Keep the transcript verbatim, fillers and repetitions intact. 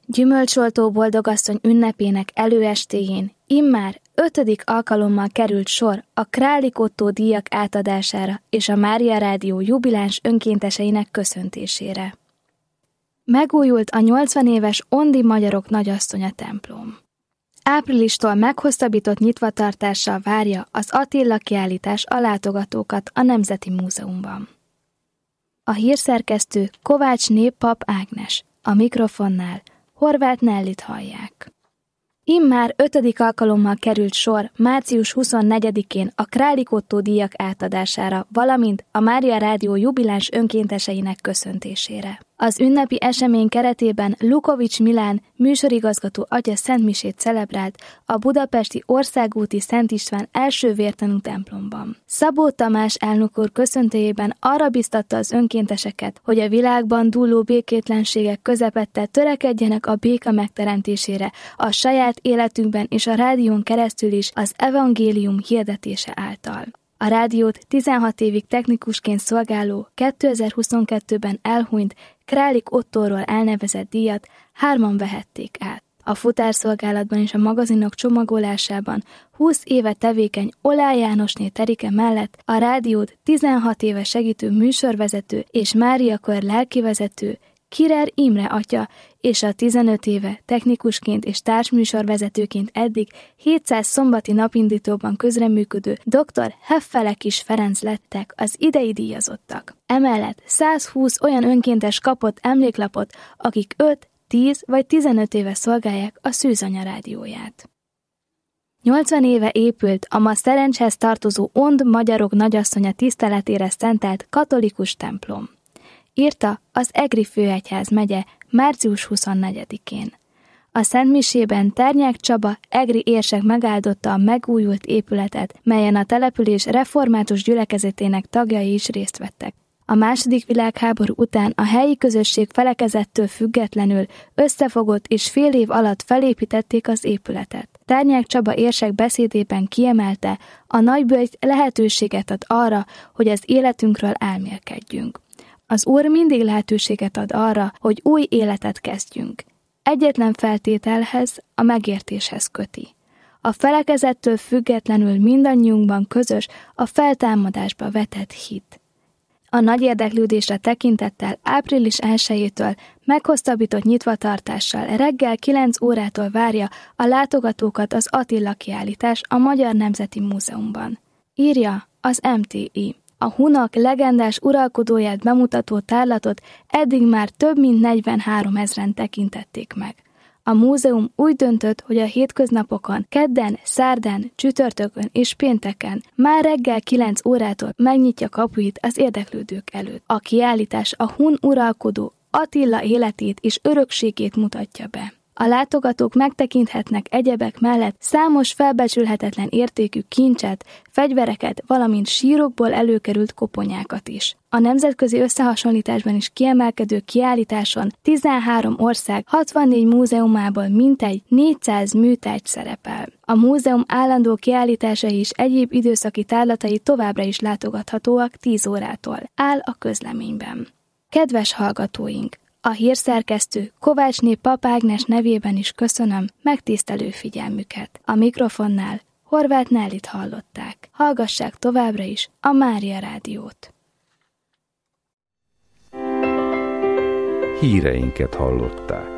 Gyümölcsoltó boldogasszony ünnepének előestéjén immár ötödik alkalommal került sor a Králik Ottó díjak átadására és a Mária Rádió jubiláns önkénteseinek köszöntésére. Megújult a nyolcvan éves Ondi Magyarok Nagyasszonya templom. Áprilistól meghosszabbított nyitvatartással várja az Attila kiállítás a látogatókat a Nemzeti Múzeumban. A hírszerkesztő Kovácsné Pap Ágnes, a mikrofonnál Horváth Nellit hallják. Immár ötödik alkalommal került sor március huszonnegyedikén a Králik Ottó díjak átadására, valamint a Mária Rádió jubiláns önkénteseinek köszöntésére. Az ünnepi esemény keretében Lukovics Milán műsorigazgató atya szentmisét celebrált a budapesti Országúti Szent István első vértanú templomban. Szabó Tamás elnök úr köszöntőjében arra biztatta az önkénteseket, hogy a világban dúló békétlenségek közepette törekedjenek a béka megteremtésére a saját életünkben és a rádión keresztül is az evangélium hirdetése által. A rádiót tizenhat évig technikusként szolgáló kétezer-huszonkettőben elhunyt Králik Ottóról elnevezett díjat hárman vehették át. A futárszolgálatban és a magazinok csomagolásában húsz éve tevékeny Oláh Jánosné Terike mellett a rádiót tizenhat éve segítő műsorvezető és Mária Kör lelkivezető Kirer Imre atya és a tizenöt éve technikusként és társműsorvezetőként eddig hétszáz szombati napindítóban közreműködő dr. Heffelekis Ferenc lettek az idei díjazottak. Emellett százhúsz olyan önkéntes kapott emléklapot, akik öt, tíz vagy tizenöt éve szolgálják a Szűzanya rádióját. nyolcvan éve épült a ma Szerencshez tartozó Ond Magyarok Nagyasszonya tiszteletére szentelt katolikus templom. Írta az Egri Főegyház megye március huszonnegyedikén. A szentmisében Ternyák Csaba egri érsek megáldotta a megújult épületet, melyen a település református gyülekezetének tagjai is részt vettek. A második világháború után a helyi közösség felekezettől függetlenül összefogott és fél év alatt felépítették az épületet. Ternyák Csaba érsek beszédében kiemelte, a nagybölgy lehetőséget ad arra, hogy az életünkről elmélkedjünk. Az Úr mindig lehetőséget ad arra, hogy új életet kezdjünk. Egyetlen feltételhez, a megértéshez köti. A felekezettől függetlenül mindannyiunkban közös a feltámadásba vetett hit. A nagy érdeklődésre tekintettel április elsejétől meghosszabbított nyitvatartással reggel kilenc órától várja a látogatókat az Attila kiállítás a Magyar Nemzeti Múzeumban. Írja az em té i. A hunok legendás uralkodóját bemutató tárlatot eddig már több mint negyvenháromezren tekintették meg. A múzeum úgy döntött, hogy a hétköznapokon, kedden, szerdán, csütörtökön és pénteken már reggel kilenc órától megnyitja kapuit az érdeklődők előtt. A kiállítás a hun uralkodó Attila életét és örökségét mutatja be. A látogatók megtekinthetnek egyebek mellett számos felbecsülhetetlen értékű kincset, fegyvereket, valamint sírokból előkerült koponyákat is. A nemzetközi összehasonlításban is kiemelkedő kiállításon tizenhárom ország hatvannégy múzeumából mintegy négyszáz műtárgy szerepel. A múzeum állandó kiállításai és egyéb időszaki tárlatai továbbra is látogathatóak tíz órától, áll a közleményben. Kedves hallgatóink! A hírszerkesztő Kovácsné Pap Ágnes nevében is köszönöm megtisztelő figyelmüket. A mikrofonnál Horváth Nellit hallották. Hallgassák továbbra is a Mária Rádiót. Híreinket hallották.